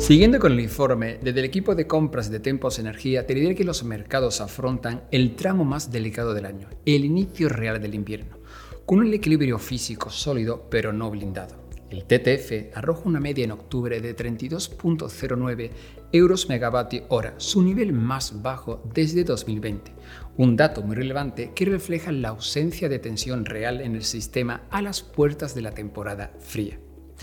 Siguiendo con el informe, desde el equipo de compras de Tempos Energía te diré que los mercados afrontan el tramo más delicado del año, el inicio real del invierno, con un equilibrio físico sólido pero no blindado. El TTF arroja una media en octubre de 32,09 euros megavatio hora, su nivel más bajo desde 2020, un dato muy relevante que refleja la ausencia de tensión real en el sistema a las puertas de la temporada fría.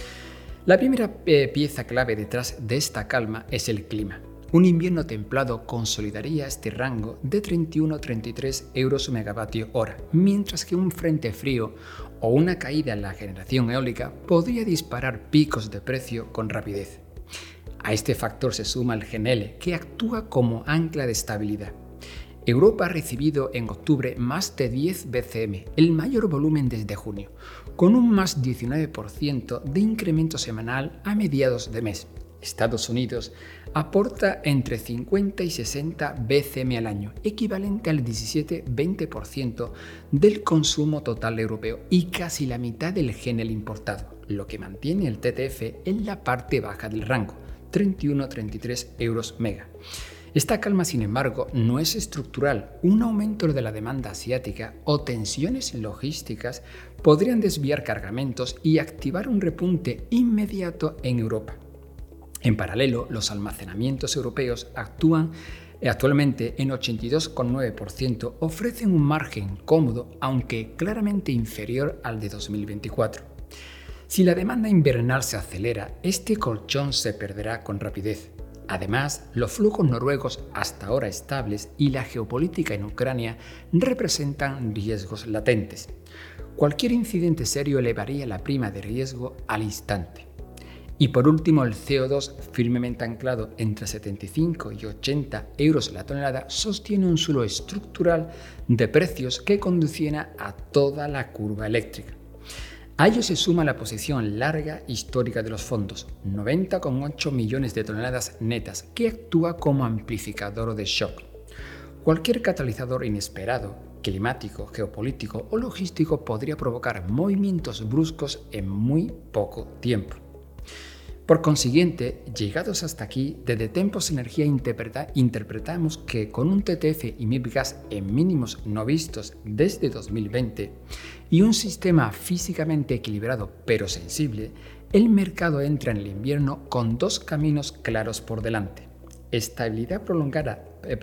La primera pieza clave detrás de esta calma es el clima. Un invierno templado consolidaría este rango de 31-33 euros megavatio hora, mientras que un frente frío o una caída en la generación eólica podría disparar picos de precio con rapidez. A este factor se suma el GNL, que actúa como ancla de estabilidad. Europa ha recibido en octubre más de 10 BCM, el mayor volumen desde junio, con un más 19% de incremento semanal a mediados de mes. Estados Unidos aporta entre 50 y 60 BCM al año, equivalente al 17-20% del consumo total europeo y casi la mitad del GNL importado, lo que mantiene el TTF en la parte baja del rango, 31-33 euros mega. Esta calma, sin embargo, no es estructural. Un aumento de la demanda asiática o tensiones logísticas podrían desviar cargamentos y activar un repunte inmediato en Europa. En paralelo, los almacenamientos europeos actúan actualmente en 82,9%, ofrecen un margen cómodo, aunque claramente inferior al de 2024. Si la demanda invernal se acelera, este colchón se perderá con rapidez. Además, los flujos noruegos hasta ahora estables y la geopolítica en Ucrania representan riesgos latentes. Cualquier incidente serio elevaría la prima de riesgo al instante. Y por último, el CO2, firmemente anclado entre 75 y 80 euros la tonelada, sostiene un suelo estructural de precios que condiciona a toda la curva eléctrica. A ello se suma la posición larga histórica de los fondos, 90,8 millones de toneladas netas, que actúa como amplificador de shock. Cualquier catalizador inesperado, climático, geopolítico o logístico podría provocar movimientos bruscos en muy poco tiempo. Por consiguiente, llegados hasta aquí, desde Tempos Energía interpretamos que con un TTF y MIBGAS en mínimos no vistos desde 2020 y un sistema físicamente equilibrado pero sensible, el mercado entra en el invierno con dos caminos claros por delante. Estabilidad prolongada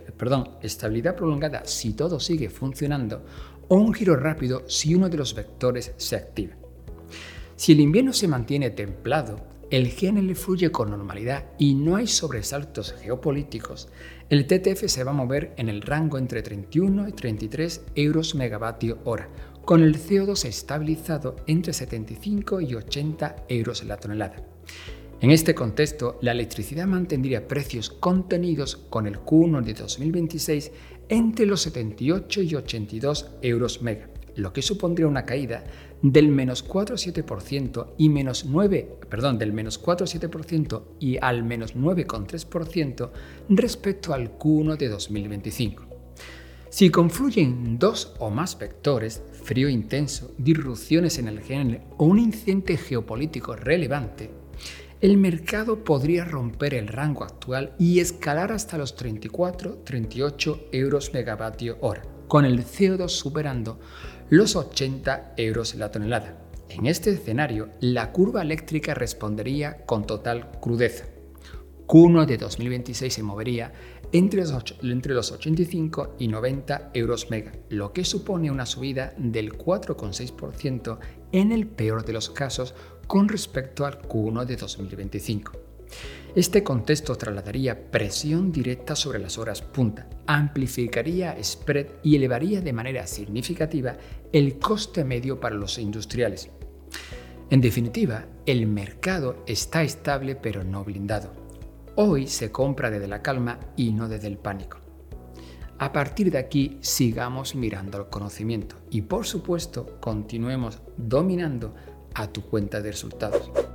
si todo sigue funcionando o un giro rápido si uno de los vectores se activa. Si el invierno se mantiene templado, el GNL fluye con normalidad y no hay sobresaltos geopolíticos, el TTF se va a mover en el rango entre 31 y 33 euros megavatio hora, con el CO2 estabilizado entre 75 y 80 euros la tonelada. En este contexto, la electricidad mantendría precios contenidos con el Q1 de 2026 entre los 78 y 82 euros mega, lo que supondría una caída del menos 4,7% del menos 4,7% y al menos 9,3% respecto al Q1 de 2025. Si confluyen dos o más vectores, frío intenso, disrupciones en el GNL o un incidente geopolítico relevante, el mercado podría romper el rango actual y escalar hasta los 34-38 euros megavatio hora, con el CO2 superando los 80 euros la tonelada. En este escenario, la curva eléctrica respondería con total crudeza. Q1 de 2026 se movería entre los 85 y 90 euros mega, lo que supone una subida del 4,6% en el peor de los casos con respecto al Q1 de 2025. Este contexto trasladaría presión directa sobre las horas punta, amplificaría spread y elevaría de manera significativa el coste medio para los industriales. En definitiva, el mercado está estable pero no blindado. Hoy se compra desde la calma y no desde el pánico. A partir de aquí, sigamos mirando al conocimiento y, por supuesto, continuemos dominando a tu cuenta de resultados.